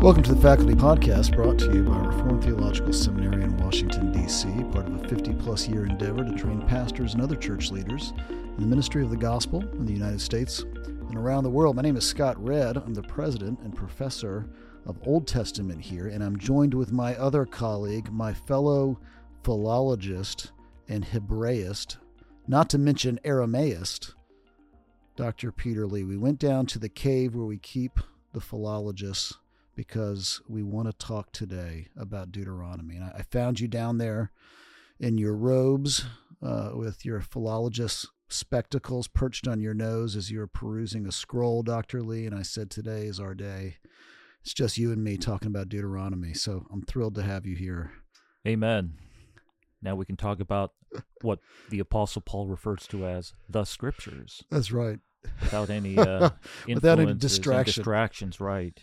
Welcome to the Faculty Podcast, brought to you by Reformed Theological Seminary in Washington, D.C., part of a 50-plus year endeavor to train pastors and other church leaders in the ministry of the gospel in the United States and around the world. My name is Scott Redd. I'm the president and professor of Old Testament here, and I'm joined with my other colleague, my fellow philologist and Hebraist, not to mention Aramaist, Dr. Peter Lee. We went down to the cave where we keep the philologists because we want to talk today about Deuteronomy. And I found you down there in your robes with your philologist spectacles perched on your nose as you were perusing a scroll, Dr. Lee, and I said, today is our day. It's just you and me talking about Deuteronomy, so I'm thrilled to have you here. Amen. Now we can talk about what the Apostle Paul refers to as the Scriptures. That's right. Without any without any distractions, right.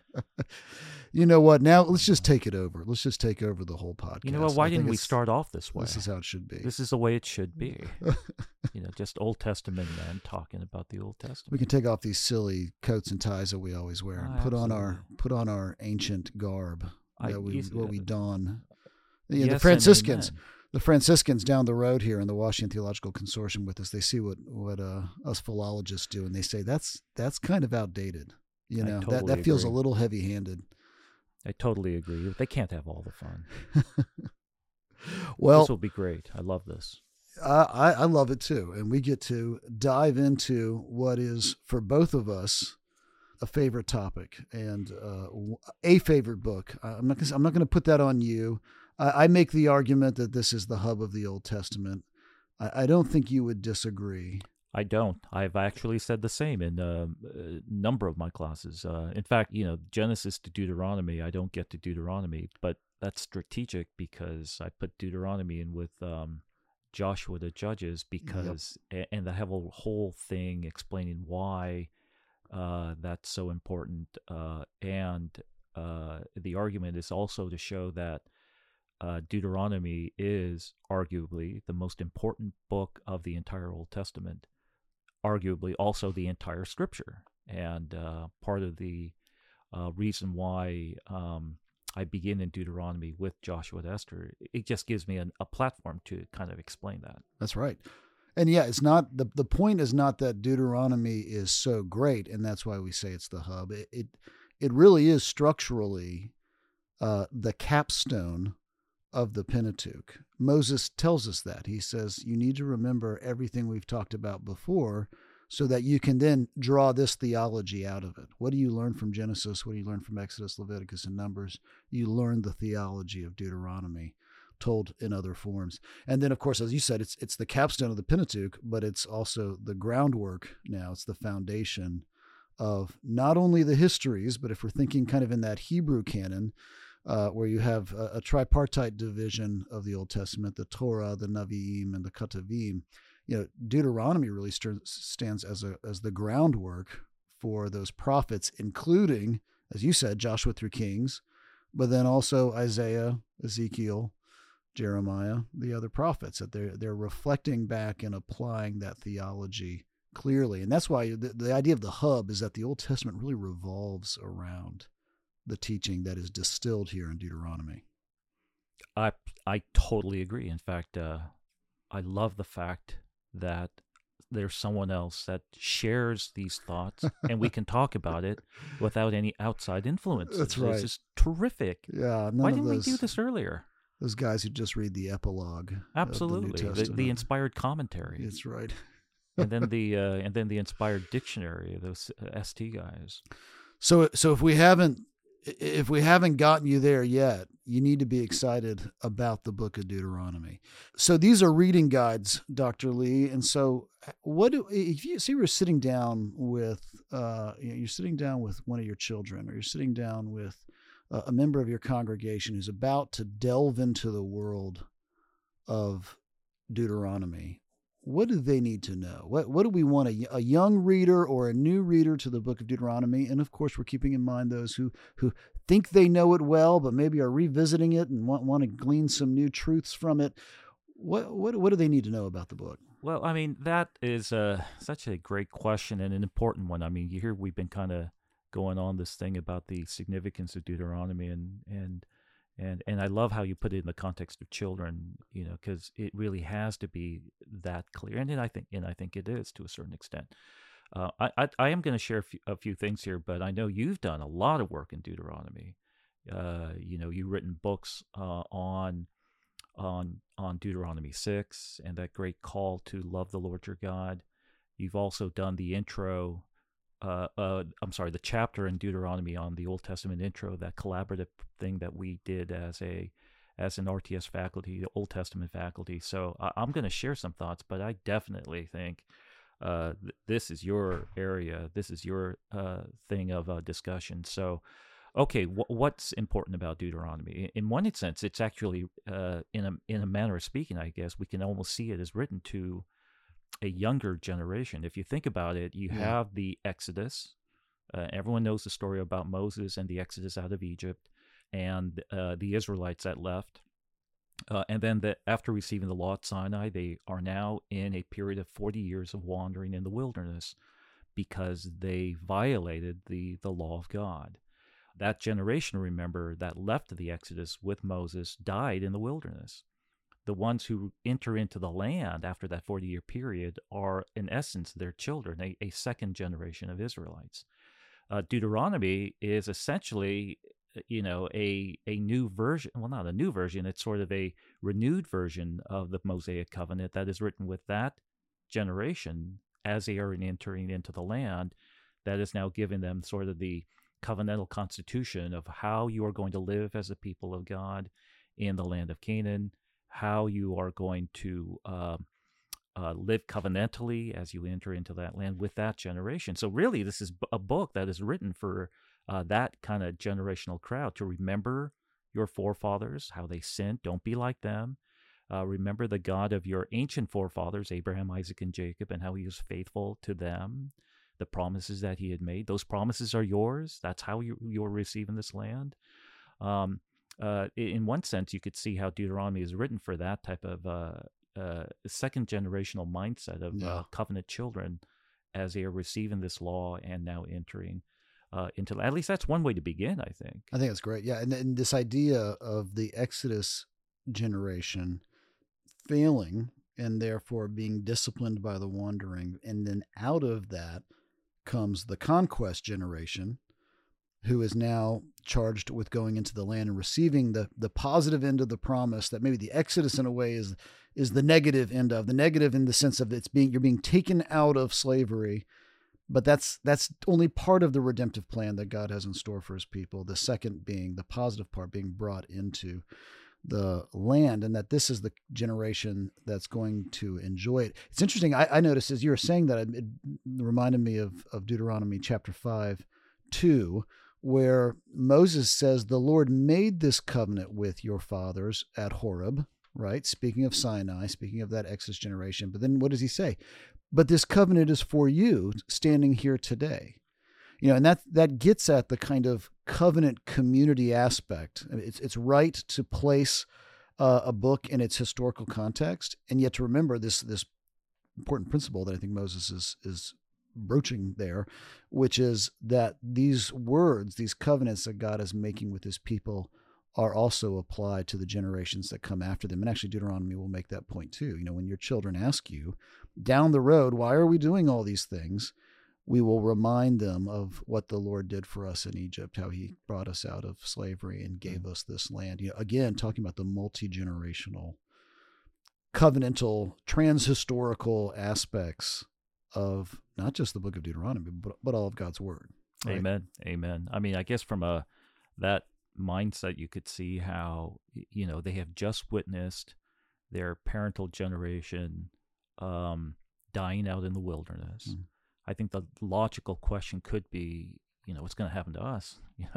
You know what? Now let's just take it over. Let's just take over the whole podcast. You know what? Why didn't we start off this way? This is how it should be. This is the way it should be. Just Old Testament men talking about the Old Testament. We can take off these silly coats and ties that we always wear and put on our ancient garb that we don. Yes, the Franciscans. The Franciscans down the road here in the Washington Theological Consortium with us, they see what us philologists do, and they say that's kind of outdated. That feels a little heavy-handed. I totally agree. They can't have all the fun. Well, this will be great. I love this. I love it too, and we get to dive into what is for both of us a favorite topic and a favorite book. I'm not going to put that on you. I make the argument that this is the hub of the Old Testament. I don't think you would disagree. I don't. I've actually said the same in a number of my classes. In fact, Genesis to Deuteronomy, I don't get to Deuteronomy, but that's strategic because I put Deuteronomy in with Joshua to Judges because, and I have a whole thing explaining why that's so important. And the argument is also to show that Deuteronomy is arguably the most important book of the entire Old Testament, arguably also the entire Scripture. And part of the reason why I begin in Deuteronomy with Joshua to Esther, it just gives me a platform to kind of explain that. That's right. And it's not the point is not that Deuteronomy is so great, and that's why we say it's the hub. It really is structurally the capstone of the Pentateuch. Moses tells us that. He says, you need to remember everything we've talked about before so that you can then draw this theology out of it. What do you learn from Genesis? What do you learn from Exodus, Leviticus, and Numbers? You learn the theology of Deuteronomy told in other forms. And then, of course, as you said, it's the capstone of the Pentateuch, but it's also the groundwork now. It's the foundation of not only the histories, but if we're thinking kind of in that Hebrew canon, where you have a tripartite division of the Old Testament, the Torah, the Nevi'im, and the Ketuvim. Deuteronomy really stands as the groundwork for those prophets, including, as you said, Joshua through Kings, but then also Isaiah, Ezekiel, Jeremiah, the other prophets, that they're reflecting back and applying that theology clearly. And that's why the idea of the hub is that the Old Testament really revolves around the teaching that is distilled here in Deuteronomy. I totally agree. In fact, I love the fact that there's someone else that shares these thoughts and we can talk about it without any outside influence. That's right. It's just terrific. Yeah. Why didn't we do this earlier? Those guys who just read the epilogue. Absolutely. The inspired commentary. That's right. and then the inspired dictionary, those ST guys. So if we haven't gotten you there yet, you need to be excited about the book of Deuteronomy. So these are reading guides, Dr. Lee. And so if you were sitting down with, you're sitting down with one of your children, or you're sitting down with a member of your congregation who's about to delve into the world of Deuteronomy, what do they need to know? What do we want a young reader or a new reader to the book of Deuteronomy? And of course, we're keeping in mind those who think they know it well, but maybe are revisiting it and want to glean some new truths from it. What do they need to know about the book? Well, I mean, that is such a great question and an important one. I mean, you hear we've been kind of going on this thing about the significance of Deuteronomy, and I love how you put it in the context of children, because it really has to be that clear, and I think it is to a certain extent. I am going to share a few things here, but I know you've done a lot of work in Deuteronomy. You've written books on Deuteronomy 6 and that great call to love the Lord your God. You've also done the intro. The chapter in Deuteronomy on the Old Testament intro, that collaborative thing that we did as an RTS faculty, the Old Testament faculty. So I'm going to share some thoughts, but I definitely think this is your area. This is your thing of discussion. So, okay, what's important about Deuteronomy? In one sense, it's actually, in a manner of speaking, I guess we can almost see it as written to a younger generation. If you think about it, you have the Exodus. Everyone knows the story about Moses and the Exodus out of Egypt, and the Israelites that left. And then after receiving the law at Sinai, they are now in a period of 40 years of wandering in the wilderness because they violated the law of God. That generation, remember, that left the Exodus with Moses died in the wilderness. The ones who enter into the land after that 40-year period are, in essence, their children, a second generation of Israelites. Deuteronomy is essentially, a new version. Well, not a new version. It's sort of a renewed version of the Mosaic covenant that is written with that generation as they are entering into the land. That is now giving them sort of the covenantal constitution of how you are going to live as a people of God in the land of Canaan, how you are going to live covenantally as you enter into that land with that generation. So really, this is a book that is written for that kind of generational crowd, to remember your forefathers, how they sinned. Don't be like them. Remember the God of your ancient forefathers, Abraham, Isaac, and Jacob, and how he was faithful to them, the promises that he had made. Those promises are yours. That's how you're receiving this land. In one sense, you could see how Deuteronomy is written for that type of second generational mindset of covenant children as they are receiving this law and now entering into. At least that's one way to begin, I think. I think that's great. Yeah, and this idea of the Exodus generation failing and therefore being disciplined by the wandering, and then out of that comes the conquest generation, who is now charged with going into the land and receiving the positive end of the promise that maybe the Exodus in a way is the negative end of. The negative in the sense of you're being taken out of slavery, but that's only part of the redemptive plan that God has in store for his people. The second being the positive part, being brought into the land, and that this is the generation that's going to enjoy it. It's interesting. I noticed as you were saying that, it reminded me of Deuteronomy chapter 5:2, where Moses says, the Lord made this covenant with your fathers at Horeb, right? Speaking of Sinai, speaking of that Exodus generation. But then what does he say? But this covenant is for you standing here today. And that gets at the kind of covenant community aspect. It's right to place a book in its historical context, and yet to remember this important principle that I think Moses is broaching there, which is that these words, these covenants that God is making with his people, are also applied to the generations that come after them. And actually, Deuteronomy will make that point too. When your children ask you down the road, why are we doing all these things? We will remind them of what the Lord did for us in Egypt, how he brought us out of slavery and gave us this land. Again, talking about the multi-generational, covenantal, transhistorical aspects of not just the book of Deuteronomy, but all of God's word. Right? Amen. I mean, I guess from that mindset, you could see how, they have just witnessed their parental generation dying out in the wilderness. Mm. I think the logical question could be, what's going to happen to us?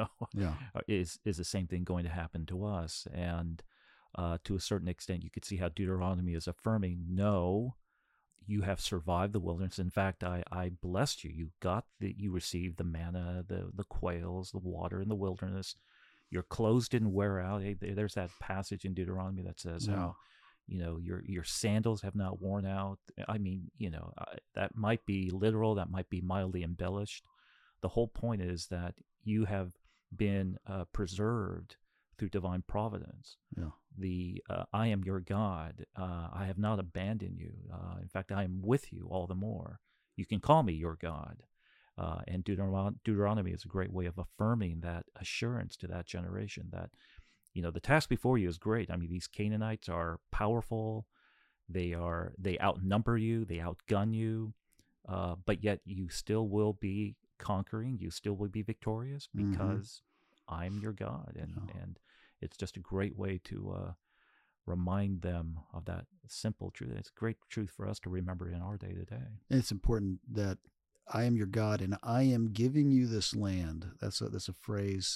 Is the same thing going to happen to us? And to a certain extent, you could see how Deuteronomy is affirming, no, you have survived the wilderness. In fact, I blessed you. You received the manna, the quails, the water in the wilderness. Your clothes didn't wear out. There's that passage in Deuteronomy that says how, your sandals have not worn out. I mean, that might be literal. That might be mildly embellished. the whole point is that you have been preserved through divine providence. Yeah. I am your God. I have not abandoned you. In fact, I am with you all the more. You can call me your God. And Deuteronomy is a great way of affirming that assurance to that generation that, the task before you is great. I mean, these Canaanites are powerful. They outnumber you. They outgun you. But yet you still will be conquering. You still will be victorious because I'm your God. And it's just a great way to remind them of that simple truth. It's a great truth for us to remember in our day to day. It's important that I am your God and I am giving you this land. That's a phrase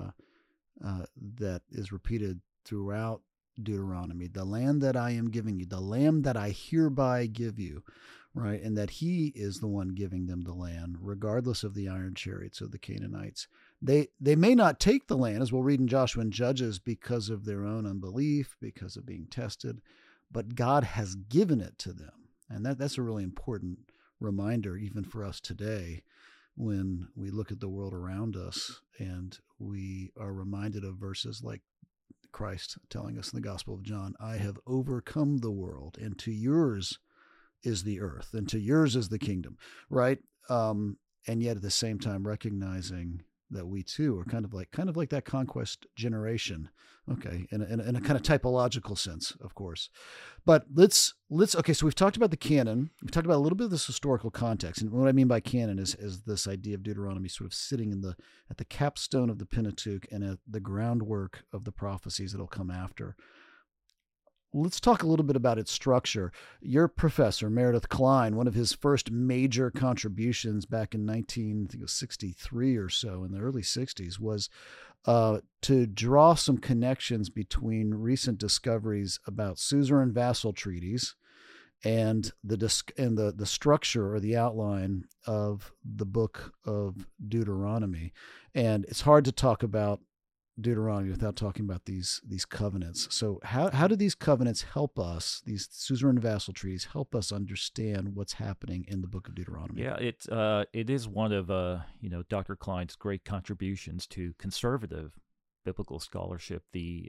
that is repeated throughout Deuteronomy. The land that I am giving you, the land that I hereby give you, right? And that he is the one giving them the land, regardless of the iron chariots of the Canaanites. They may not take the land, as we'll read in Joshua and Judges, because of their own unbelief, because of being tested, but God has given it to them. And that's a really important reminder, even for us today, when we look at the world around us and we are reminded of verses like Christ telling us in the Gospel of John, I have overcome the world, and to yours is the earth, and to yours is the kingdom, right? And yet at the same time recognizing that we too are kind of like that conquest generation, okay, in a kind of typological sense, of course. But let's okay. So we've talked about the canon. We've talked about a little bit of this historical context, and what I mean by canon is this idea of Deuteronomy sort of sitting at the capstone of the Pentateuch and at the groundwork of the prophecies that'll come after. Let's talk a little bit about its structure. Your professor, Meredith Kline, one of his first major contributions back in 1963 or so, in the early 60s, was to draw some connections between recent discoveries about suzerain vassal treaties and the structure or the outline of the book of Deuteronomy. And it's hard to talk about Deuteronomy without talking about these covenants. So how do these covenants help us, these suzerain vassal treaties, help us understand what's happening in the book of Deuteronomy? Yeah, it is one of Dr. Kline's great contributions to conservative biblical scholarship.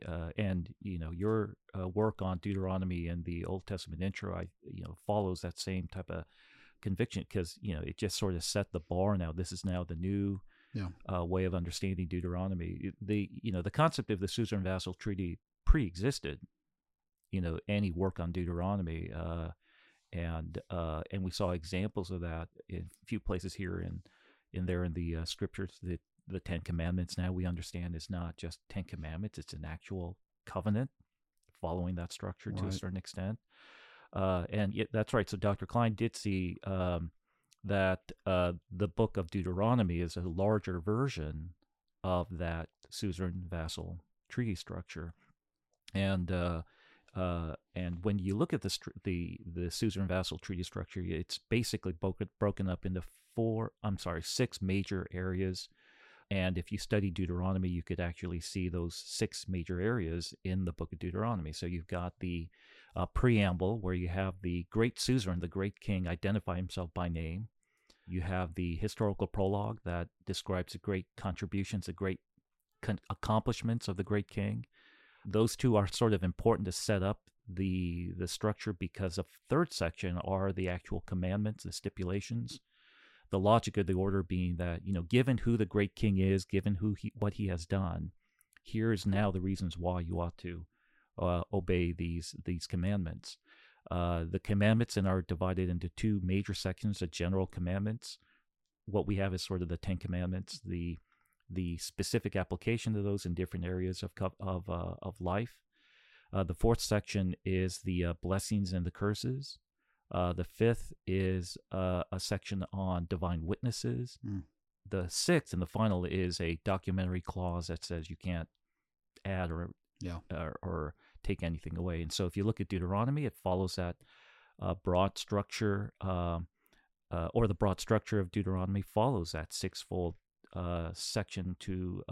Your work on Deuteronomy and the Old Testament intro, follows that same type of conviction, because it just sort of set the bar. Now this is now the new way of understanding Deuteronomy. The concept of the suzerain vassal treaty pre-existed, any work on Deuteronomy, and we saw examples of that in a few places here in the scriptures. The Ten Commandments, now we understand, is not just 10 commandments; it's an actual covenant following that structure to a certain extent. That's right. So Dr. Kline did see that the book of Deuteronomy is a larger version of that suzerain vassal treaty structure, and when you look at the suzerain vassal treaty structure, it's basically broken up into 6 major areas. And if you study Deuteronomy, you could actually see those 6 major areas in the book of Deuteronomy. So you've got the preamble, where you have the great suzerain, the great king, identify himself by name. You have the historical prologue that describes the great contributions, the great accomplishments of the great king. Those two are sort of important to set up the structure, because the third section are the actual commandments, the stipulations. The logic of the order being that, given who the great king is, given what he has done, here's now the reasons why you ought to obey these commandments. The commandments then are divided into 2 major sections: the general commandments. What we have is sort of the 10 commandments, the specific application of those in different areas of life. The 4th section is the blessings and the curses. The 5th is a section on divine witnesses. The 6th and the final is a documentary clause that says you can't add or take anything away. And so if you look at Deuteronomy, it follows that broad structure, or the broad structure of Deuteronomy follows that 6-fold section to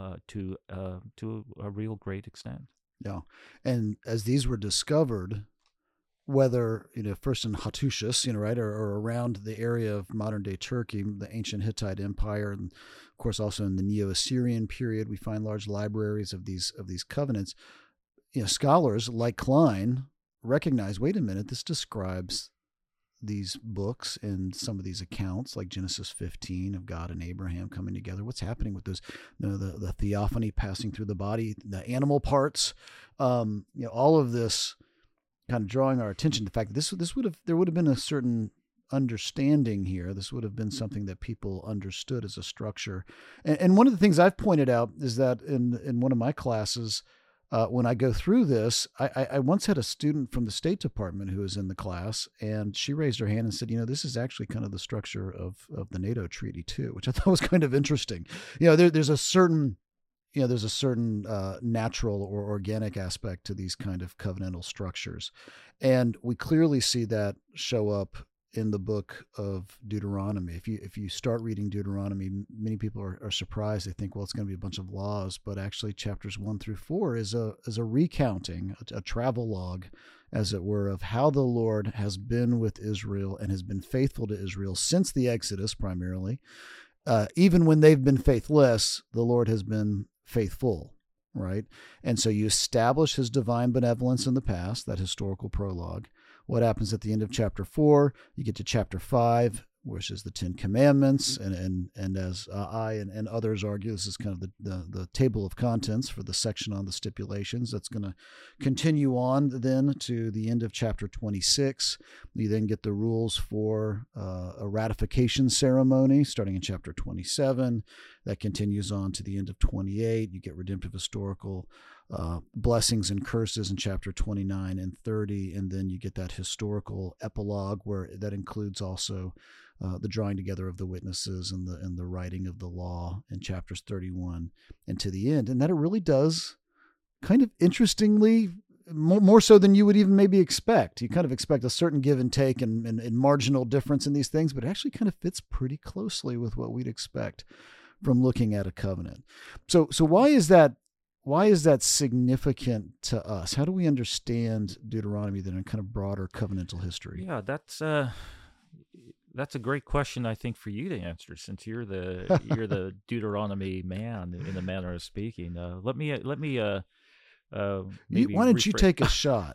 a real great extent. Yeah, and as these were discovered, whether, first in Hattusis, right, or around the area of modern day Turkey, the ancient Hittite Empire, and of course also in the Neo-Assyrian period, we find large libraries of these covenants. Scholars like Klein recognize, wait a minute, this describes these books and some of these accounts like Genesis 15 of God and Abraham coming together. What's happening with those, the theophany passing through the body, the animal parts, all of this kind of drawing our attention to the fact that there would have been a certain understanding here. This would have been something that people understood as a structure. And one of the things I've pointed out is that in one of my classes, when I go through this, I once had a student from the State Department who was in the class, and she raised her hand and said, this is actually kind of the structure of the NATO treaty too, which I thought was kind of interesting. There's a certain natural or organic aspect to these kind of covenantal structures. And we clearly see that show up in the book of Deuteronomy. If you start reading Deuteronomy, many people are surprised. They think, well, it's going to be a bunch of laws, but actually chapters 1 through 4 is a recounting, a travel log, as it were, of how the Lord has been with Israel and has been faithful to Israel since the Exodus, primarily. Even when they've been faithless, the Lord has been faithful, right? And so you establish his divine benevolence in the past, that historical prologue. What happens at the end of chapter 4? You get to chapter 5, which is the Ten Commandments, and as I and others argue, this is kind of the table of contents for the section on the stipulations. That's going to continue on then to the end of chapter 26. You then get the rules for a ratification ceremony starting in chapter 27. That continues on to the end of 28. You get redemptive historical blessings and curses in chapter 29 and 30, and then you get that historical epilogue where that includes also the drawing together of the witnesses and the writing of the law in chapters 31 and to the end. And that it really does kind of interestingly, more so than you would even maybe expect. You kind of expect a certain give and take and marginal difference in these things, but it actually kind of fits pretty closely with what we'd expect from looking at a covenant. So why is that significant to us? How do we understand Deuteronomy then in kind of broader covenantal history? Yeah, that's a great question, I think, for you to answer, since you're the Deuteronomy man, in a manner of speaking. Let me maybe why don't you take a shot?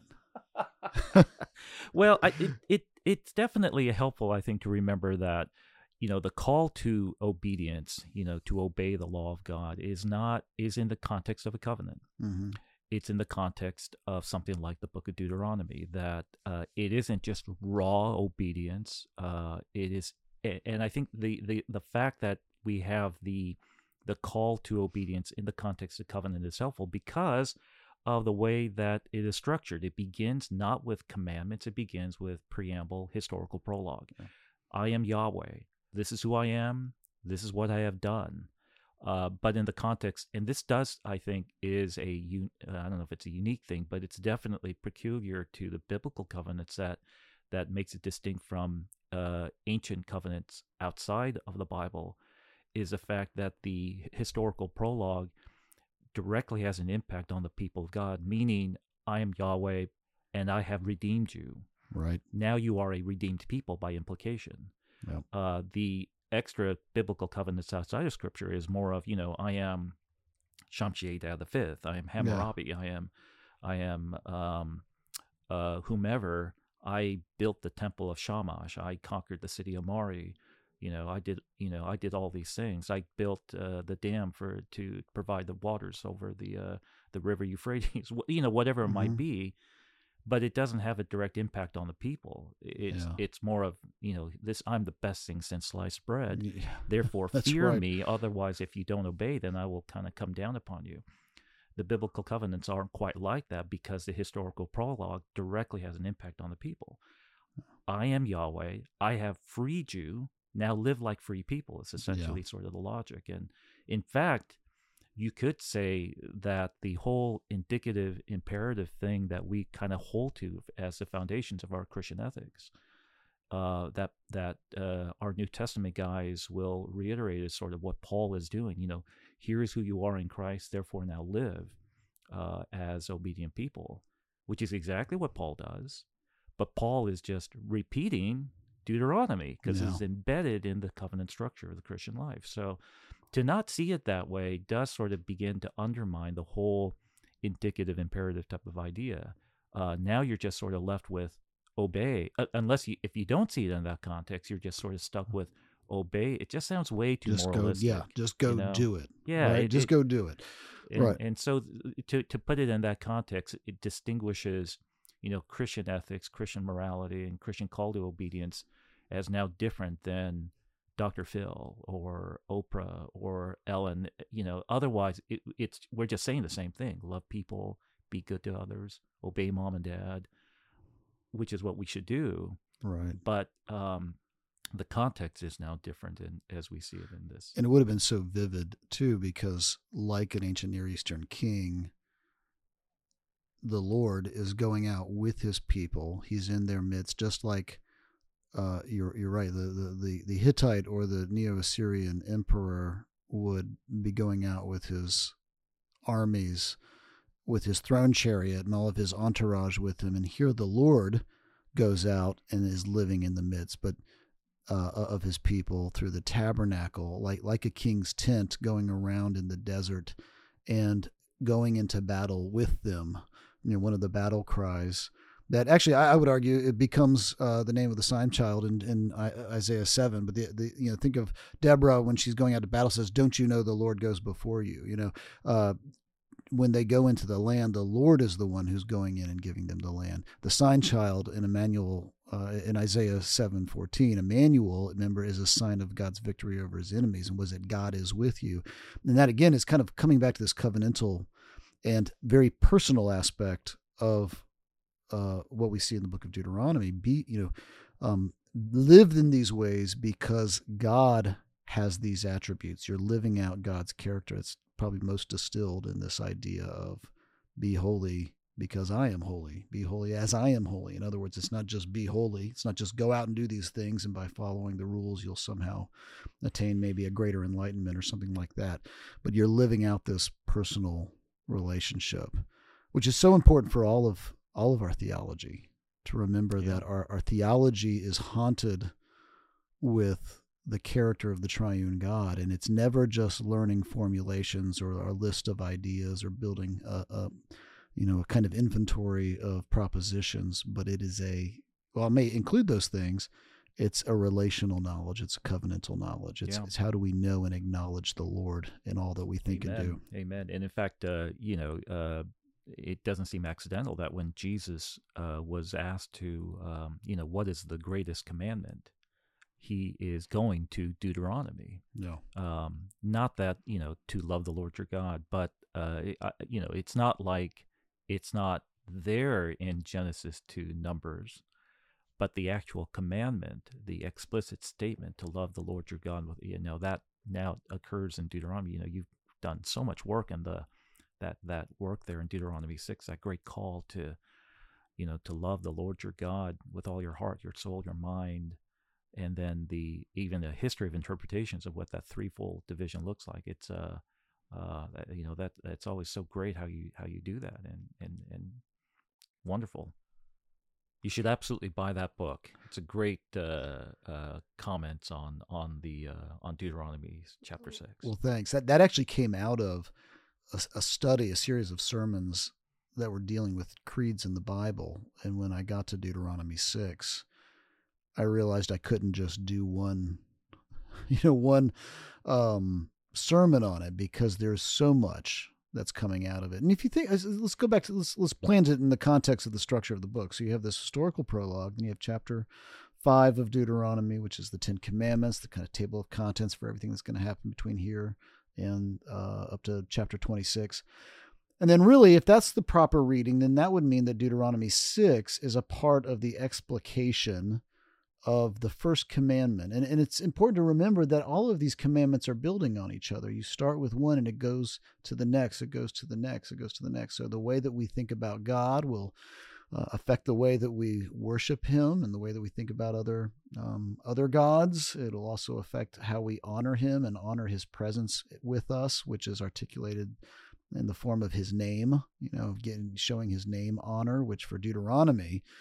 Well, it's definitely helpful, I think, to remember that the call to obedience, to obey the law of God is in the context of a covenant. Mm-hmm. It's in the context of something like the book of Deuteronomy, that it isn't just raw obedience. It is, and I think the fact that we have the call to obedience in the context of covenant is helpful because of the way that it is structured. It begins not with commandments; it begins with preamble, historical prologue. Yeah. I am Yahweh. This is who I am. This is what I have done. But in the context, and this does, I think, is I don't know if it's a unique thing, but it's definitely peculiar to the biblical covenants that makes it distinct from ancient covenants outside of the Bible, is the fact that the historical prologue directly has an impact on the people of God, meaning I am Yahweh and I have redeemed you. Right. Now you are a redeemed people by implication. Yep. The extra biblical covenants outside of Scripture is more of, I am Shamshi-Adad the fifth, I am Hammurabi, yeah. I am whomever. I built the temple of Shamash. I conquered the city of Mari. I did all these things. I built the dam to provide the waters over the river Euphrates. Whatever it might be. But it doesn't have a direct impact on the people. It's more of, this, I'm the best thing since sliced bread. Yeah, therefore, fear right. me. Otherwise, if you don't obey, then I will kind of come down upon you. The biblical covenants aren't quite like that because the historical prologue directly has an impact on the people. I am Yahweh. I have freed you. Now live like free people. It's essentially sort of the logic. And in fact, you could say that the whole indicative imperative thing that we kind of hold to as the foundations of our Christian ethics, that our New Testament guys will reiterate is sort of what Paul is doing. Here is who you are in Christ, therefore now live as obedient people, which is exactly what Paul does. But Paul is just repeating Deuteronomy because Yeah. it's embedded in the covenant structure of the Christian life. So to not see it that way does sort of begin to undermine the whole indicative imperative type of idea. Now you're just sort of left with obey, if you don't see it in that context, you're just sort of stuck with obey. It just sounds way too moralistic. Just go you know? do it. Yeah, right? Just go do it. Right. And so to put it in that context, it distinguishes, Christian ethics, Christian morality, and Christian call to obedience as now different than Dr. Phil or Oprah or Ellen. Otherwise we're just saying the same thing: love people, be good to others, obey mom and dad, which is what we should do. Right. But the context is now different as we see it in this. And it would have been so vivid, too, because like an ancient Near Eastern king, the Lord is going out with his people. He's in their midst, just like you're right. The Hittite or the Neo-Assyrian emperor would be going out with his armies, with his throne chariot and all of his entourage with him. And here the Lord goes out and is living in the midst, but of his people through the tabernacle, like a king's tent, going around in the desert and going into battle with them. One of the battle cries that actually I would argue it becomes the name of the sign child in Isaiah 7. But think of Deborah when she's going out to battle, says, "Don't you know the Lord goes before you?" When they go into the land, the Lord is the one who's going in and giving them the land. The sign child in Emmanuel, in Isaiah 7:14, Emmanuel, remember, is a sign of God's victory over his enemies, and was it God is with you. And that, again, is kind of coming back to this covenantal and very personal aspect of what we see in the book of Deuteronomy. Live in these ways because God has these attributes. You're living out God's character. It's probably most distilled in this idea of be holy because I am holy. Be holy as I am holy. In other words, it's not just be holy. It's not just go out and do these things and by following the rules you'll somehow attain maybe a greater enlightenment or something like that. But you're living out this personal relationship, which is so important for all of our theology, to remember that our theology is haunted with the character of the triune God, and it's never just learning formulations or a list of ideas or building a kind of inventory of propositions, but it is it may include those things. It's a relational knowledge. It's a covenantal knowledge. It's how do we know and acknowledge the Lord in all that we think and do. Amen. And in fact, it doesn't seem accidental that when Jesus was asked to, what is the greatest commandment, he is going to Deuteronomy. No. Not that, to love the Lord your God, but, it's not like it's not there in Genesis to Numbers, but the actual commandment, the explicit statement to love the Lord your God, that now occurs in Deuteronomy. You've done so much work in that work there in Deuteronomy 6, that great call to love the Lord your God with all your heart, your soul, your mind. And then even the history of interpretations of what that threefold division looks like. It's that's always so great how you do that, and wonderful. You should absolutely buy that book. It's a great comments on Deuteronomy chapter 6. Well, thanks. That actually came out of a study, a series of sermons that were dealing with creeds in the Bible, and when I got to Deuteronomy 6. I realized I couldn't just do one sermon on it, because there's so much that's coming out of it. And if you think, let's go back to, let's plant it in the context of the structure of the book. So you have this historical prologue, and you have chapter 5 of Deuteronomy, which is the 10 Commandments, the kind of table of contents for everything that's going to happen between here and up to chapter 26. And then really, if that's the proper reading, then that would mean that Deuteronomy 6 is a part of the explication of the first commandment. And it's important to remember that all of these commandments are building on each other. You start with one and it goes to the next, it goes to the next, it goes to the next. So the way that we think about God will affect the way that we worship him and the way that we think about other gods. It'll also affect how we honor him and honor his presence with us, which is articulated in the form of his name, showing his name honor, which for Deuteronomy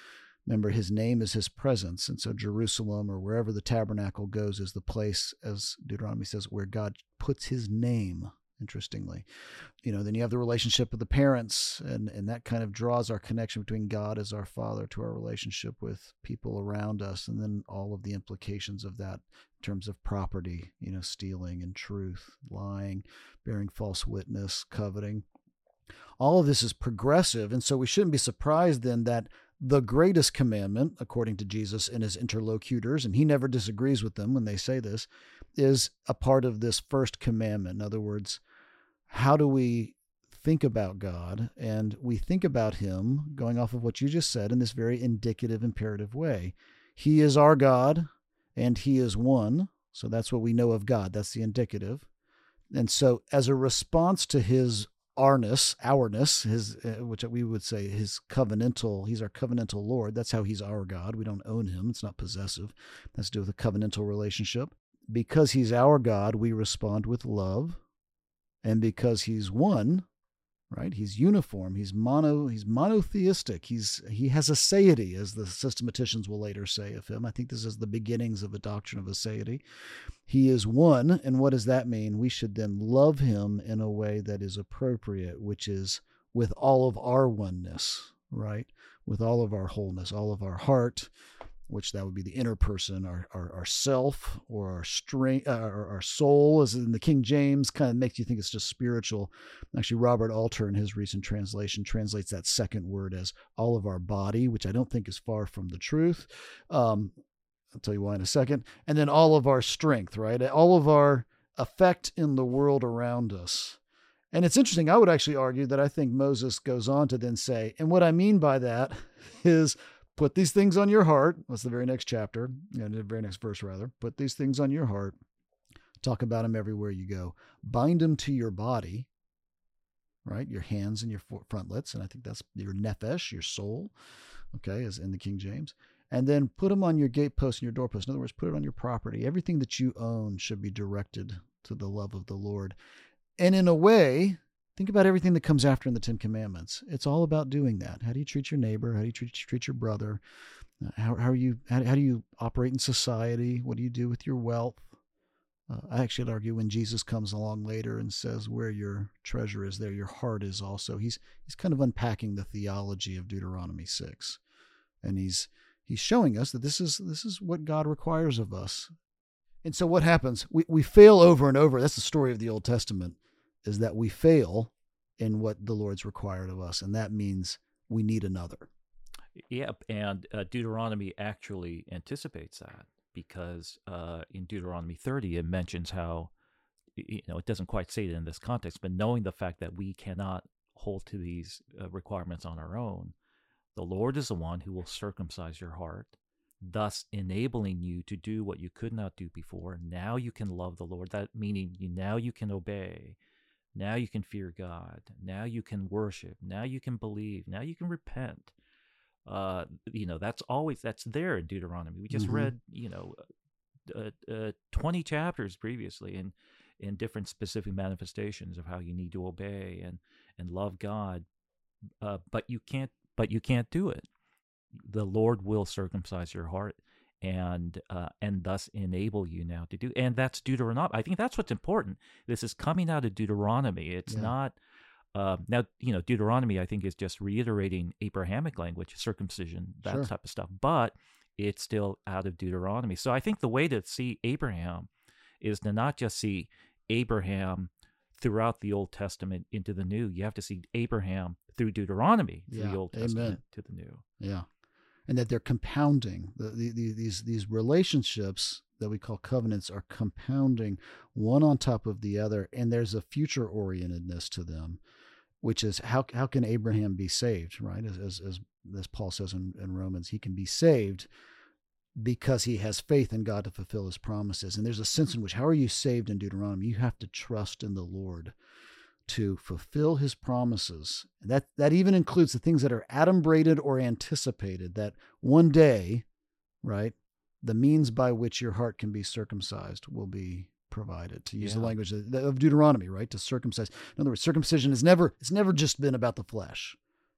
Remember, his name is his presence. And so Jerusalem, or wherever the tabernacle goes, is the place, as Deuteronomy says, where God puts his name, interestingly. Then you have the relationship of the parents, and that kind of draws our connection between God as our Father to our relationship with people around us, and then all of the implications of that in terms of property, stealing and truth, lying, bearing false witness, coveting. All of this is progressive, and so we shouldn't be surprised then that the greatest commandment, according to Jesus and his interlocutors, and he never disagrees with them when they say this, is a part of this first commandment. In other words, how do we think about God? And we think about him, going off of what you just said, in this very indicative, imperative way. He is our God, and he is one. So that's what we know of God. That's the indicative. And so as a response to his ourness, his, which we would say he's our covenantal Lord. That's how he's our God. We don't own him. It's not possessive. That's to do with a covenantal relationship. Because he's our God, we respond with love. And because he's one, right? He's uniform. He's monotheistic. He has aseity, as the systematicians will later say of him. I think this is the beginnings of a doctrine of aseity. He is one, and what does that mean? We should then love him in a way that is appropriate, which is with all of our oneness, right? With all of our wholeness, all of our heart, which that would be the inner person, our self, or our strength, our soul, as in the King James, kind of makes you think it's just spiritual. Actually, Robert Alter, in his recent translation, translates that second word as all of our body, which I don't think is far from the truth. I'll tell you why in a second. And then all of our strength, right? All of our effect in the world around us. And it's interesting. I would actually argue that I think Moses goes on to then say, and what I mean by that is, put these things on your heart. That's the very next chapter, the very next verse, rather. Put these things on your heart. Talk about them everywhere you go. Bind them to your body, right? Your hands and your frontlets. And I think that's your nephesh, your soul, okay, as in the King James. And then put them on your gatepost and your doorpost. In other words, put it on your property. Everything that you own should be directed to the love of the Lord. And in a way, think about everything that comes after in the Ten Commandments. It's all about doing that. How do you treat your neighbor? How do you treat your brother? How do you operate in society? What do you do with your wealth? I actually argue when Jesus comes along later and says, where your treasure is, there your heart is also. He's kind of unpacking the theology of Deuteronomy 6. And he's showing us that this is what God requires of us. And so what happens? We fail over and over. That's the story of the Old Testament, is that we fail in what the Lord's required of us. And that means we need another. Yeah, and Deuteronomy actually anticipates that, because in Deuteronomy 30, it mentions how, it doesn't quite say it in this context, but knowing the fact that we cannot hold to these requirements on our own, the Lord is the one who will circumcise your heart, thus enabling you to do what you could not do before. Now you can love the Lord, that meaning now you can obey. Now you can fear God. Now you can worship. Now you can believe. Now you can repent. That's there in Deuteronomy. We just read, 20 chapters previously in different specific manifestations of how you need to obey and love God. But you can't do it. The Lord will circumcise your heart and thus enable you now to do. And that's Deuteronomy. I think that's what's important. This is coming out of Deuteronomy. It's not now. Deuteronomy, I think, is just reiterating Abrahamic language, circumcision, that type of stuff. But it's still out of Deuteronomy. So I think the way to see Abraham is to not just see Abraham throughout the Old Testament into the New. You have to see Abraham through Deuteronomy, through the Old Testament to the New. Yeah. And that they're compounding. These relationships that we call covenants are compounding one on top of the other, and there's a future orientedness to them, which is how can Abraham be saved, right? As Paul says in Romans, he can be saved because he has faith in God to fulfill his promises. And there's a sense in which, how are you saved in Deuteronomy? You have to trust in the Lord to fulfill his promises. And that even includes the things that are adumbrated or anticipated, that one day, right, the means by which your heart can be circumcised will be provided, to use the language of Deuteronomy, right, to circumcise. In other words, circumcision it's never just been about the flesh.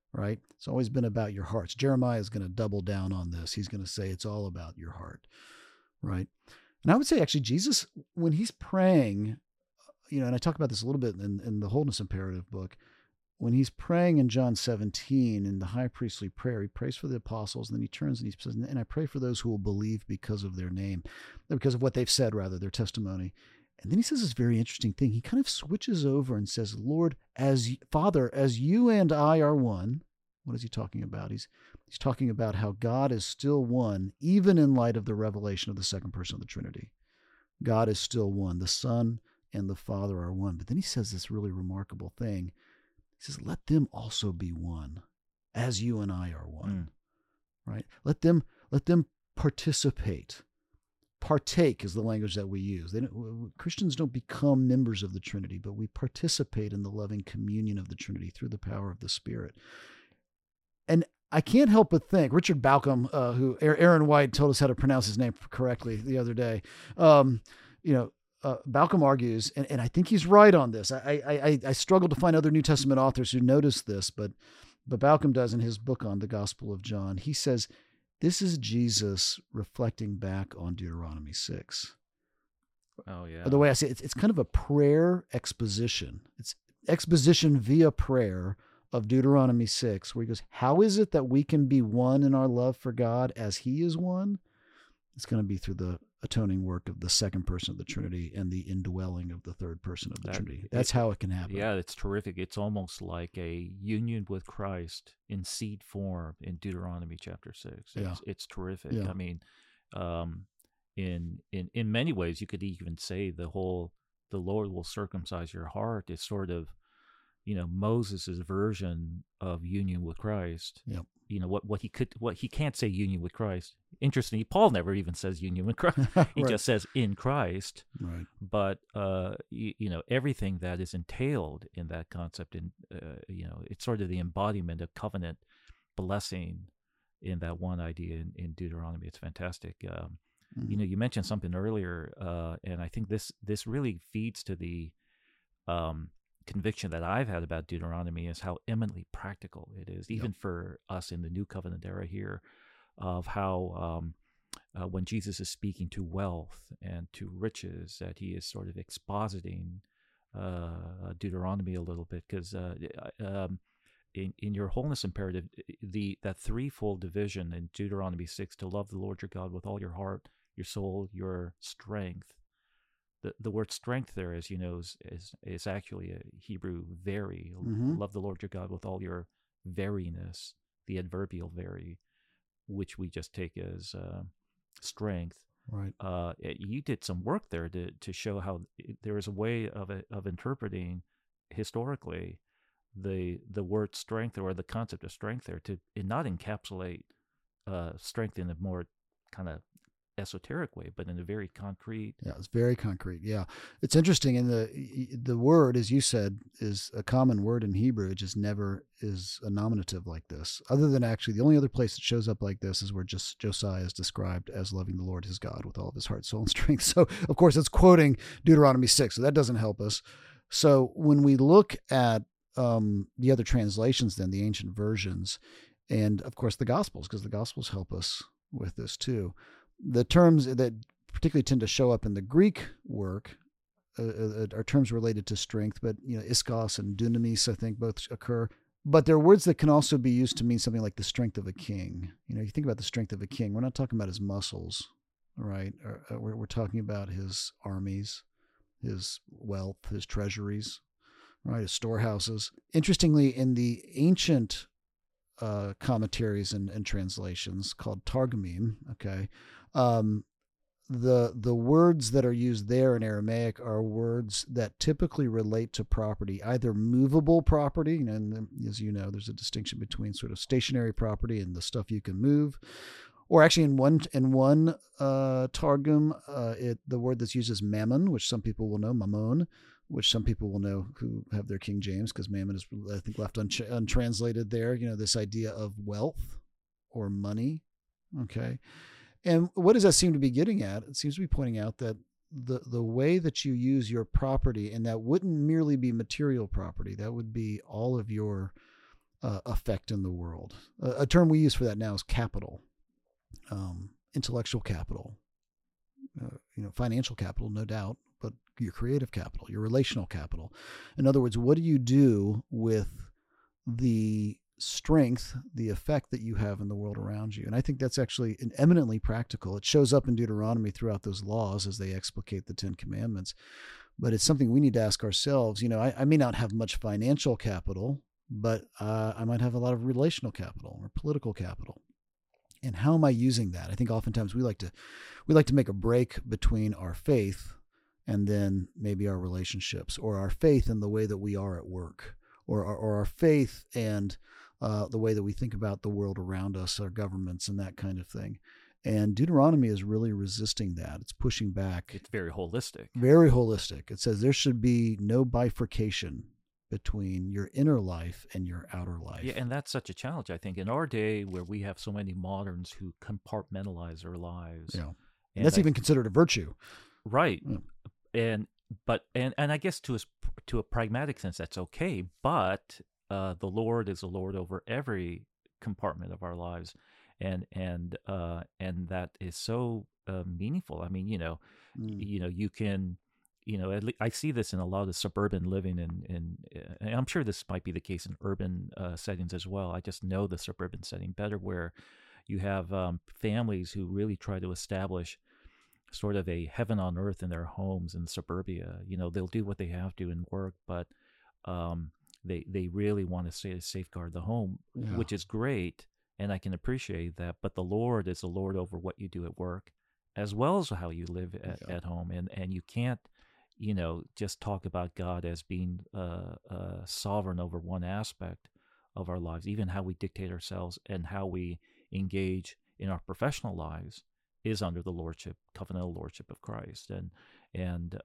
right? It's always been about your hearts. Jeremiah is going to double down on this. He's going to say it's all about your heart, right? And I would say actually Jesus, when he's praying, and I talk about this a little bit in the Wholeness Imperative book, when he's praying in John 17 in the high priestly prayer, he prays for the apostles, and then he turns and he says, and I pray for those who will believe because of their name, because of what they've said, rather, their testimony. And then he says this very interesting thing. He kind of switches over and says, Lord, Father, as you and I are one. What is he talking about? He's talking about how God is still one, even in light of the revelation of the second person of the Trinity. God is still one. The Son and the Father are one. But then he says this really remarkable thing. He says, let them also be one, as you and I are one, right? Let them participate. Partake is the language that we use. Christians don't become members of the Trinity, but we participate in the loving communion of the Trinity through the power of the Spirit. And I can't help but think, Richard Bauckham, who Aaron White told us how to pronounce his name correctly the other day, Bauckham argues, and I think he's right on this. I struggle to find other New Testament authors who notice this, but Bauckham does in his book on the Gospel of John. He says, this is Jesus reflecting back on Deuteronomy 6. Oh, yeah. The way I say it, it's kind of a prayer exposition. It's exposition via prayer of Deuteronomy 6, where he goes, how is it that we can be one in our love for God as he is one? It's going to be through the atoning work of the second person of the Trinity and the indwelling of the third person of the Trinity. That's how it can happen. Yeah, it's terrific. It's almost like a union with Christ in seed form in Deuteronomy chapter 6. It's terrific. Yeah. I mean, in many ways, you could even say the Lord will circumcise your heart is sort of, Moses's version of union with Christ. Yep. What he can't say union with Christ. Interestingly, Paul never even says union with Christ. He Right. just says in Christ. Right. But everything that is entailed in that concept, and it's sort of the embodiment of covenant blessing in that one idea in Deuteronomy. It's fantastic. You mentioned something earlier, and I think this really feeds to the conviction that I've had about Deuteronomy is how eminently practical it is, even for us in the New Covenant era here, of how when Jesus is speaking to wealth and to riches, that he is sort of expositing Deuteronomy a little bit, because in your Wholeness Imperative, that threefold division in Deuteronomy 6, to love the Lord your God with all your heart, your soul, your strength. The word strength there, as you know, is actually a Hebrew very. Mm-hmm. Love the Lord your God with all your veryness, the adverbial very, which we just take as strength. Right. You did some work there to show how there is a way of interpreting historically the word strength, or the concept of strength there, to not encapsulate strength in a more kind of esoteric way, but in a very concrete. Yeah, it's very concrete. Yeah, it's interesting. And the word, as you said, is a common word in Hebrew. It just never is a nominative like this. Other than actually, the only other place it shows up like this is where just Josiah is described as loving the Lord his God with all of his heart, soul, and strength. So, of course, it's quoting Deuteronomy 6. So that doesn't help us. So when we look at the other translations, then the ancient versions, and of course the Gospels, because the Gospels help us with this too. The terms that particularly tend to show up in the Greek work are terms related to strength, but iskos and dunamis, I think, both occur. But they're words that can also be used to mean something like the strength of a king. You think about the strength of a king. We're not talking about his muscles, right? We're talking about his armies, his wealth, his treasuries, right? His storehouses. Interestingly, in the ancient commentaries and translations called Targumim, okay, the words that are used there in Aramaic are words that typically relate to property, either movable property, and as you know, there's a distinction between sort of stationary property and the stuff you can move, or actually in one Targum, the word that's used is mammon, which some people will know, mammon, which some people will know who have their King James, because mammon is, I think, left untranslated there. This idea of wealth or money. Okay. And what does that seem to be getting at? It seems to be pointing out that the way that you use your property, and that wouldn't merely be material property, that would be all of your effect in the world. A term we use for that now is capital, intellectual capital, financial capital, no doubt, but your creative capital, your relational capital. In other words, what do you do with the strength, the effect that you have in the world around you? And I think that's actually eminently practical. It shows up in Deuteronomy throughout those laws as they explicate the Ten Commandments. But it's something we need to ask ourselves. I may not have much financial capital, but I might have a lot of relational capital or political capital. And how am I using that? I think oftentimes we like to make a break between our faith and then maybe our relationships, or our faith and the way that we are at work, or our faith and the way that we think about the world around us, our governments, and that kind of thing. And Deuteronomy is really resisting that. It's pushing back. It's very holistic. Very holistic. It says there should be no bifurcation between your inner life and your outer life. Yeah, and that's such a challenge, I think, in our day where we have so many moderns who compartmentalize their lives. Yeah, and that's even considered a virtue. Right. Yeah. And I guess to a pragmatic sense, that's okay. But the Lord is the Lord over every compartment of our lives, and that is so meaningful. I mean, you can. I see this in a lot of suburban living, and I'm sure this might be the case in urban settings as well. I just know the suburban setting better, where you have families who really try to establish sort of a heaven on earth in their homes in suburbia. They'll do what they have to in work, but they really want to safeguard the home, which is great, and I can appreciate that. But the Lord is the Lord over what you do at work, as well as how you live at home, and you can't just talk about God as being sovereign over one aspect of our lives. Even how we dictate ourselves and how we engage in our professional lives is under the covenantal lordship of Christ. And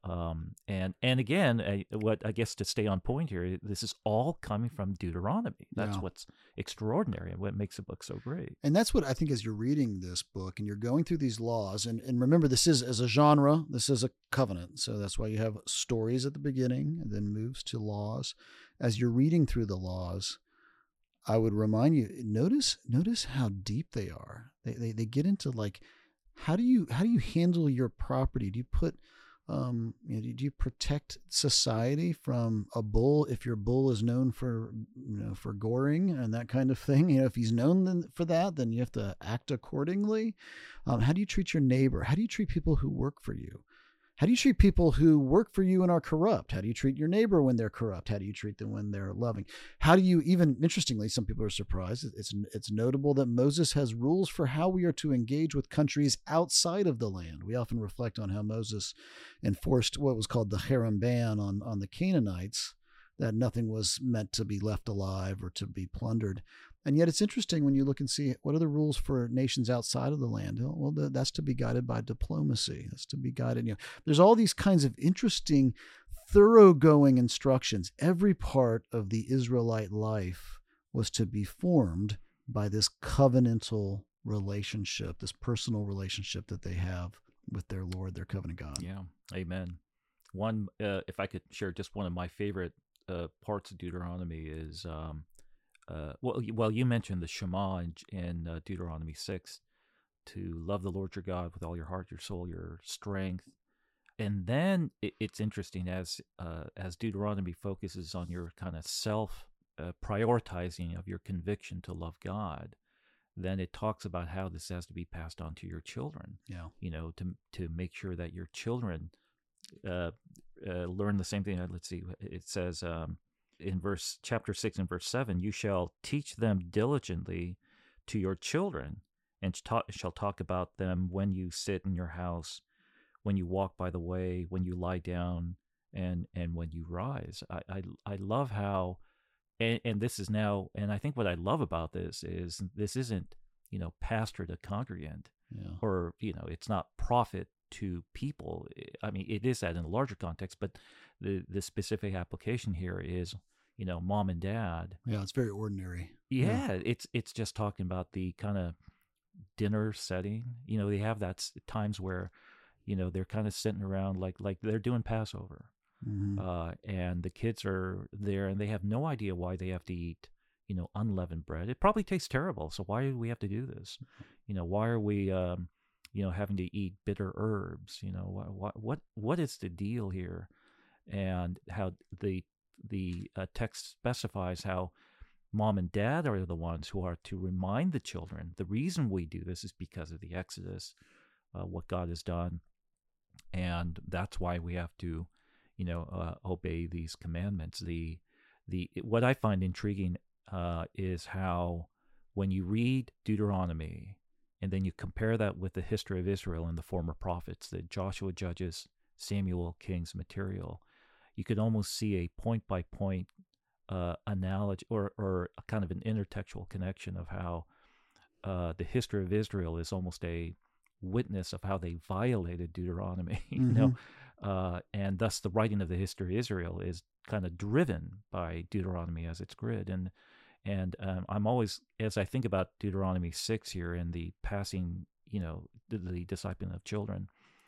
again, what I guess to stay on point here, this is all coming from Deuteronomy. That's what's extraordinary and what makes the book so great. And that's what I think, as you're reading this book and you're going through these laws, and remember, this is, as a genre, this is a covenant. So that's why you have stories at the beginning and then moves to laws. As you're reading through the laws, I would remind you, notice how deep they are. They get into, like, how do you handle your property? Do you put do you protect society from a bull if your bull is known for goring and that kind of thing? If he's known for that, then you have to act accordingly. How do you treat your neighbor? How do you treat people who work for you? How do you treat people who work for you and are corrupt? How do you treat your neighbor when they're corrupt? How do you treat them when they're loving? How do you even, interestingly, some people are surprised, it's notable that Moses has rules for how we are to engage with countries outside of the land. We often reflect on how Moses enforced what was called the Harem ban on the Canaanites, that nothing was meant to be left alive or to be plundered. And yet it's interesting when you look and see what are the rules for nations outside of the land. Well, that's to be guided by diplomacy. That's to be guided. There's all these kinds of interesting, thoroughgoing instructions. Every part of the Israelite life was to be formed by this covenantal relationship, this personal relationship that they have with their Lord, their covenant God. Yeah, amen. One, if I could share just one of my favorite parts of Deuteronomy is... well, you mentioned the Shema in Deuteronomy 6, to love the Lord your God with all your heart, your soul, your strength. And then it's interesting as Deuteronomy focuses on your kind of self prioritizing of your conviction to love God. Then it talks about how this has to be passed on to your children. Yeah, to make sure that your children learn the same thing. Let's see, it says. In chapter 6 and verse 7, you shall teach them diligently to your children, and shall talk about them when you sit in your house, when you walk by the way, when you lie down, and when you rise. I love how, and this is now, and I think what I love about this isn't pastor to congregant, or it's not prophet to people. I mean, it is that in a larger context, but the specific application here is mom and dad. Yeah, it's very ordinary. Yeah, it's just talking about the kind of dinner setting. They have that times where they're kind of sitting around like they're doing Passover. Mm-hmm. And the kids are there and they have no idea why they have to eat unleavened bread. It probably tastes terrible. So why do we have to do this? Why are we, having to eat bitter herbs? What is the deal here? And how the text specifies how mom and dad are the ones who are to remind the children. The reason we do this is because of the Exodus, what God has done, and that's why we have to, obey these commandments. What I find intriguing is how when you read Deuteronomy and then you compare that with the history of Israel and the former prophets, the Joshua, Judges, Samuel, Kings material, you could almost see a point-by-point analogy or a kind of an intertextual connection of how the history of Israel is almost a witness of how they violated Deuteronomy, and thus the writing of the history of Israel is kind of driven by Deuteronomy as its grid. And I'm always, as I think about Deuteronomy 6 here and the passing, the discipling of children,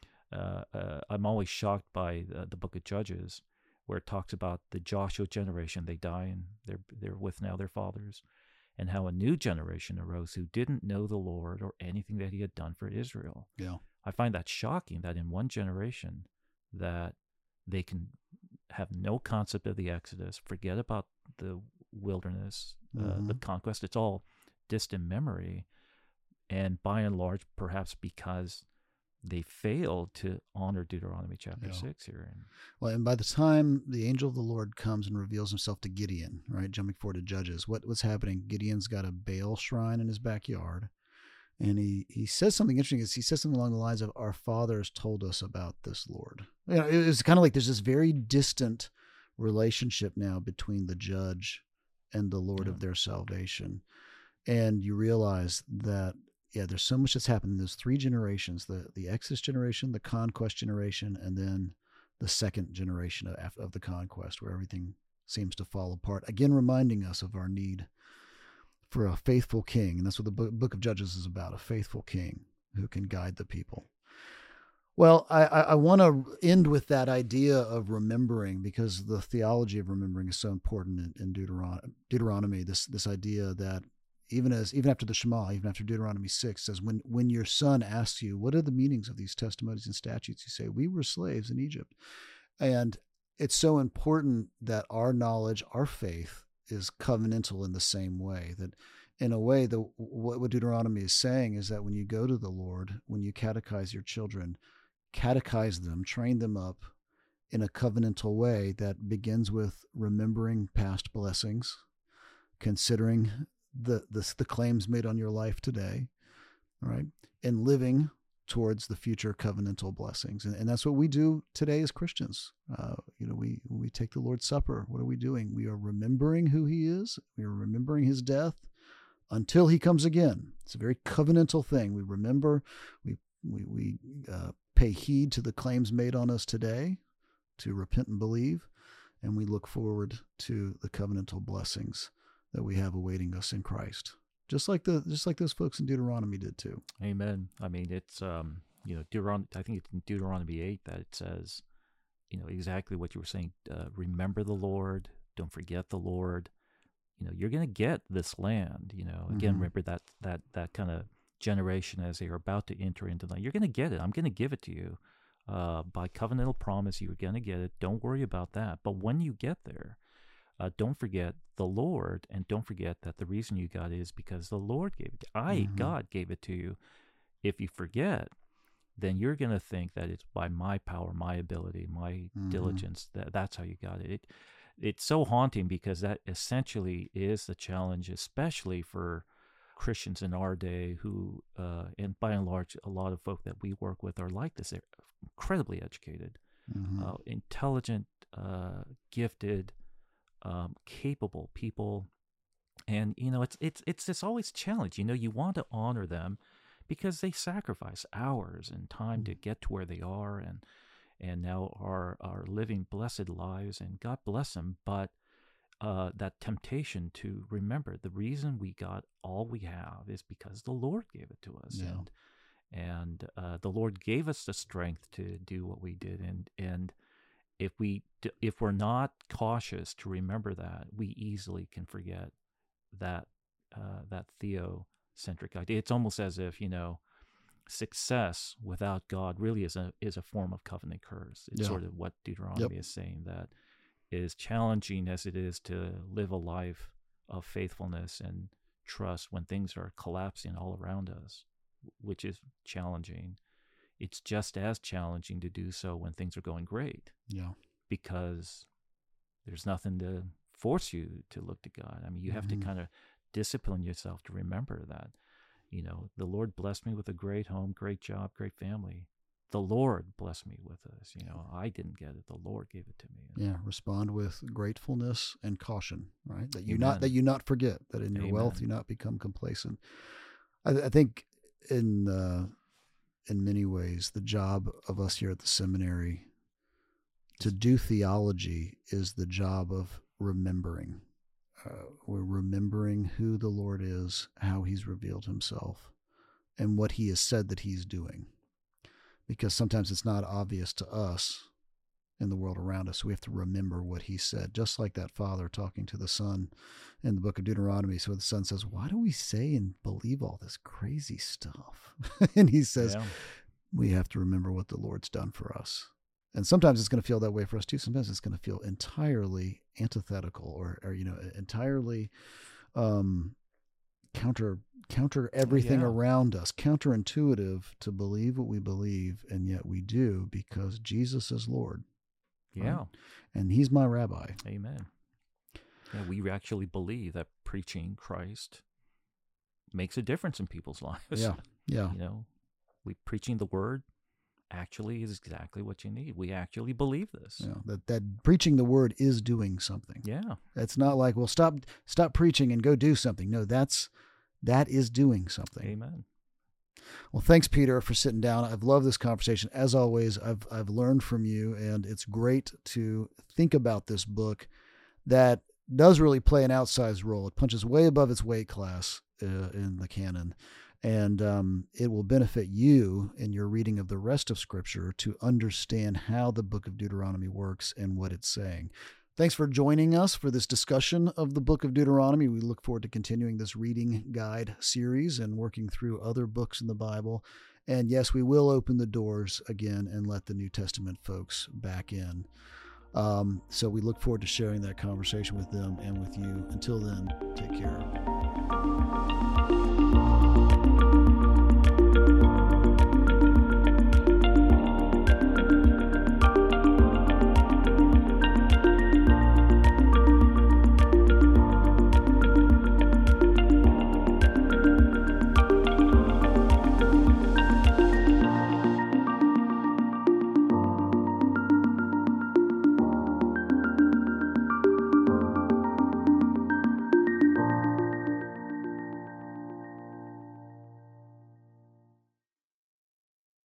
I'm always shocked by the book of Judges, where it talks about the Joshua generation. They die and they're with now their fathers, and how a new generation arose who didn't know the Lord or anything that he had done for Israel. Yeah. I find that shocking that in one generation that they can have no concept of the Exodus, forget about the wilderness, the conquest. It's all distant memory. And by and large, perhaps because they failed to honor Deuteronomy chapter 6 here. Well, and by the time the angel of the Lord comes and reveals himself to Gideon, right, jumping forward to Judges, what's happening? Gideon's got a Baal shrine in his backyard, and he says something interesting. He says something along the lines of, "Our fathers told us about this Lord." It's kind of like there's this very distant relationship now between the judge and the Lord of their salvation. And you realize that, there's so much that's happened in those three generations, the Exodus generation, the conquest generation, and then the second generation of the conquest, where everything seems to fall apart. Again, reminding us of our need for a faithful king. And that's what the book of Judges is about, a faithful king who can guide the people. Well, I want to end with that idea of remembering, because the theology of remembering is so important in Deuteronomy. This idea that even after the Shema, even after Deuteronomy 6 says, when your son asks you, what are the meanings of these testimonies and statutes, you say, we were slaves in Egypt. And it's so important that our knowledge, our faith is covenantal in the same way. That in a way, what Deuteronomy is saying is that when you go to the Lord, when you catechize your children, catechize them, train them up in a covenantal way that begins with remembering past blessings, considering the claims made on your life today, right, and living towards the future covenantal blessings. And that's what we do today as Christians. When we take the Lord's Supper, what are we doing? We are remembering who he is. We are remembering his death until he comes again. It's a very covenantal thing. We remember, we pay heed to the claims made on us today, to repent and believe, and we look forward to the covenantal blessings that we have awaiting us in Christ, just like those folks in Deuteronomy did too. Amen. I mean, it's Deuteronomy. I think it's in Deuteronomy 8 that it says, exactly what you were saying. Remember the Lord. Don't forget the Lord. You're going to get this land. Again, remember that kind of generation as they are about to enter into the land. You're going to get it. I'm going to give it to you by covenantal promise. You're going to get it. Don't worry about that. But when you get there, don't forget the Lord, and don't forget that the reason you got it is because the Lord gave it to you. God gave it to you. If you forget, then you're going to think that it's by my power, my ability, my diligence, that's how you got it. It's so haunting, because that essentially is the challenge, especially for Christians in our day who, and by and large, a lot of folk that we work with are like this. They're incredibly educated, intelligent, gifted, capable people, and it's this always challenge. You want to honor them because they sacrifice hours and time to get to where they are, and now are living blessed lives, and God bless them. But that temptation to remember the reason we got all we have is because the Lord gave it to us, and the Lord gave us the strength to do what we did, and if we're not cautious to remember that, we easily can forget that that theocentric idea. It's almost as if, success without God really is a form of covenant curse. It's sort of what Deuteronomy is saying, that is challenging as it is to live a life of faithfulness and trust when things are collapsing all around us, which is challenging. It's just as challenging to do so when things are going great. Yeah. Because there's nothing to force you to look to God. I mean, you have to kind of discipline yourself to remember that, the Lord blessed me with a great home, great job, great family. The Lord blessed me with this. I didn't get it. The Lord gave it to me. Yeah. Respond with gratefulness and caution, right? That you Amen. not forget that in your wealth, you not become complacent. I think in many ways, the job of us here at the seminary to do theology is the job of remembering. We're remembering who the Lord is, how he's revealed himself, and what he has said that he's doing. Because sometimes it's not obvious to us in the world around us. So we have to remember what he said, just like that father talking to the son in the book of Deuteronomy. So the son says, why do we say and believe all this crazy stuff? And he says, we have to remember what the Lord's done for us. And sometimes it's going to feel that way for us too. Sometimes it's going to feel entirely antithetical or entirely counter everything around us, counterintuitive to believe what we believe, and yet we do because Jesus is Lord. Yeah. Right? And he's my rabbi. Amen. Yeah, we actually believe that preaching Christ makes a difference in people's lives. Yeah. Yeah. We preaching the word actually is exactly what you need. We actually believe this. Yeah, that preaching the word is doing something. Yeah. It's not like, well, stop preaching and go do something. No, that is doing something. Amen. Well, thanks, Peter, for sitting down. I've loved this conversation. As always, I've learned from you, and it's great to think about this book that does really play an outsized role. It punches way above its weight class in the canon. And it will benefit you in your reading of the rest of Scripture to understand how the book of Deuteronomy works and what it's saying. Thanks for joining us for this discussion of the book of Deuteronomy. We look forward to continuing this reading guide series and working through other books in the Bible. And yes, we will open the doors again and let the New Testament folks back in. So we look forward to sharing that conversation with them and with you. Until then, take care.